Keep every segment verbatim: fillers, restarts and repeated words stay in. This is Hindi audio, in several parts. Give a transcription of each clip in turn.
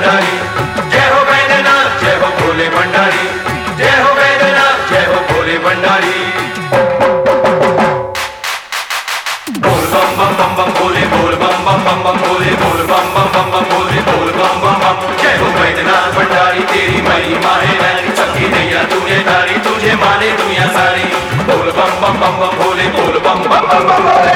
भंडारी, जय हो बैद्यनाथ जय हो भोले भंडारी, जय हो बैद्यनाथ जय हो भोले भंडारी। बोल बम बम बम बम भोले, बोल बम बम बम बम भोले, बोल बम बम बम बम भोले, बोल बम बम बम। जय हो बैद्यनाथ भंडारी, तेरी महिमा है न्यारी, सबकी नैया तूने तारी, तुझे माने दुनिया सारी। बोल बम बम बम बम भोले, बोल बम बम बम बम भोले।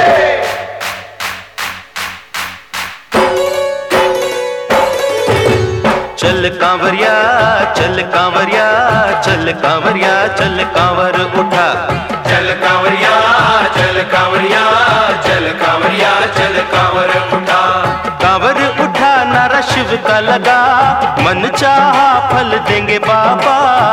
चल कांवरिया चल कांवरिया चल कांवरिया चल कांवर उठा, चल कांवरिया चल कांवरिया चल कांवरिया चल कांवर उठा। कांवर उठा नारा शिव का लगा, मन चाहा फल देंगे बाबा।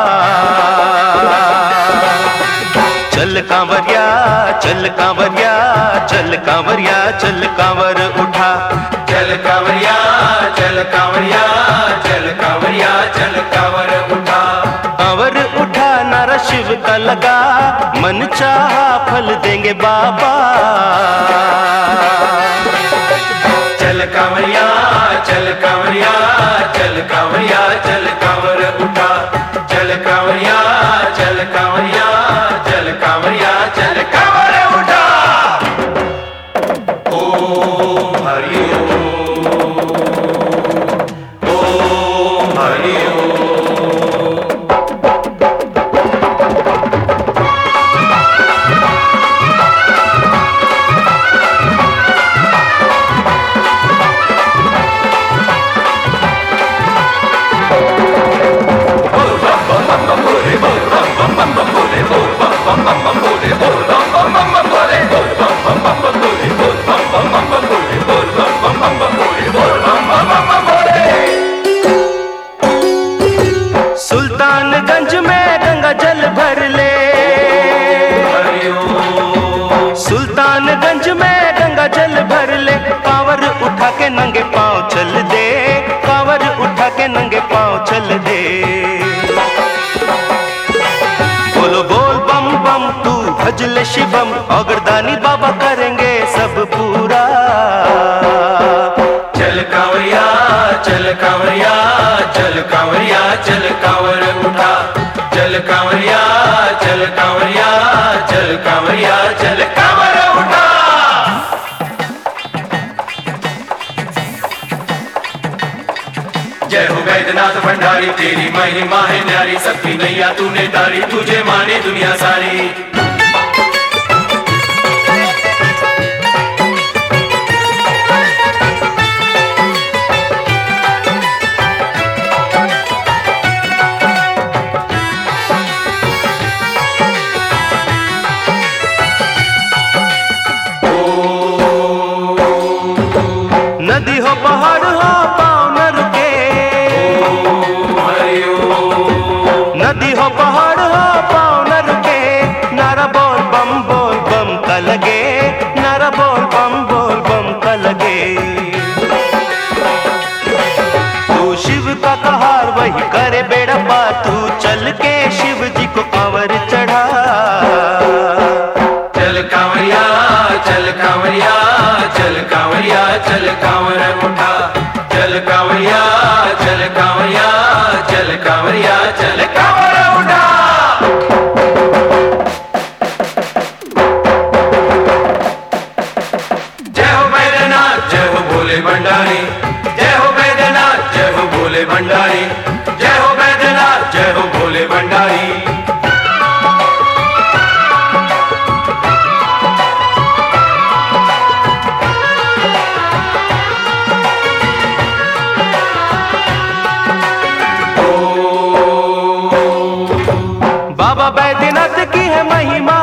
चल कांवरिया चल कांवरिया चल कांवरिया चल कांवर उठा, चल कांवरिया चल कांवरिया चल कांवरिया चल कांवर उठा। कांवर उठा नारा शिव का लगा, मन चाहा फल देंगे बाबा। चल कांवरिया चल कांवरिया चल कांवरिया चल कांवर उठा, चल कांवरिया चल कांवरिया चल कांवरिया चल कांवर उठा। ओम हरि ओम, ओम हरि ओम। सुल्तानगंज में गंगा जल भर ले, सुल्तानगंज में गंगा जल भर ले। कांवर उठा के नंगे पांव चल दे, कांवर उठा के नंगे पांव चल दे। बोलो बोल बम बम तू भजल शिवम, औगरदानी बाबा करेंगे सब पूरा। चल कांवरिया चल कांवरिया चल कांवरिया चल कांवर उठा, चल कांवरिया चल कांवरिया चल कांवरिया चल कांवर उठा। जय हो बैद्यनाथ भंडारी, तेरी महिमा है न्यारी, सबकी नैया तूने तारी, तुझे माने दुनिया सारी। नदी हो पहाड़ हो पाँव न रुके, नदी हो पहाड़ हो पाँव न रुके। नारा बोल बम बोल बम का लगे, नारा बोल बम बोल बम का लगे। तू शिव का कहार वही करे बेड़ा पार, तू चल के शिव जी को कांवर चढ़ा। चल कांवरिया चल कांवरिया चल कांवरिया चल कांवर उठा, चल कांवरिया चल कांवरिया चल कांवरिया चल कांवर उठा। जय हो बैद्यनाथ जय हो भोले भंडारी, जय हो बैद्यनाथ जय हो भोले भंडारी, जय हो बैद्यनाथ जय हो भोले भंडारी। बाबा बैद्यनाथ की है महिमा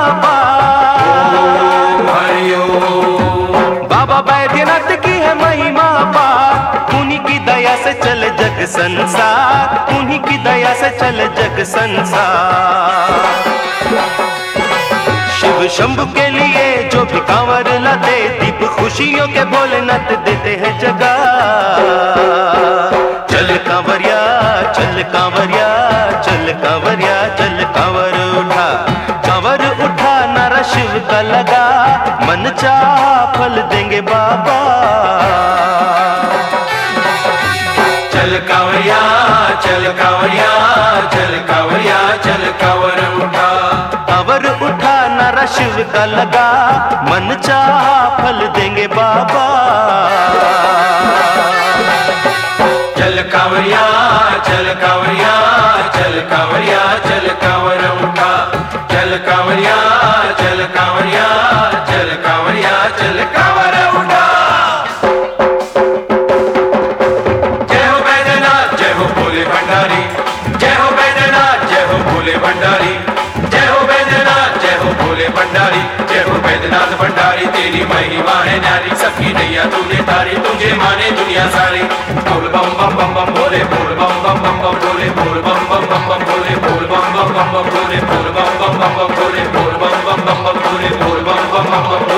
पार, बाबा बैद्यनाथ की है महिमा पार। उन्हीं की दया से चले जग संसार, उन्हीं की दया से चले जग संसार। शिव शंभु के लिए जो भी कांवर लाते, दीप खुशियों के भोलेनाथ देते हैं जगह। चल कांवरिया चल कांवरिया चल कांवरिया चल कांवर उठा, कांवर उठा नारा शिव का लगा, मन चाहा फल देंगे बाबा। चल कांवरिया शिव का लगा, मन चाहा फल देंगे बाबा। चल कांवरिया चल कांवरिया चल कांवरिया चल कांवर उठा, चल कांवरिया चल कांवरिया चल कांवरिया चल कांवर उठा। जय हो बैद्यनाथ जय हो भोले भंडारी, जय हो बैद्यनाथ जय हो भोले भंडारी, जय हो बैद्यनाथ जय हो भोले भंडारी, जय हो बैद्यनाथ भंडारी तेरी महिमा है न्यारी, सबकी नैया तूने तारी तुझे माने दुनिया सारी। बोल बम बम बम बम भोले बोल बम बम बम बम भोले बोल बम बम बम बम भोले बोल बम बम बम बम भोले बोल बम बम बम बम भोले बोल बम बम बम बम भोले बोल बम बम बम बम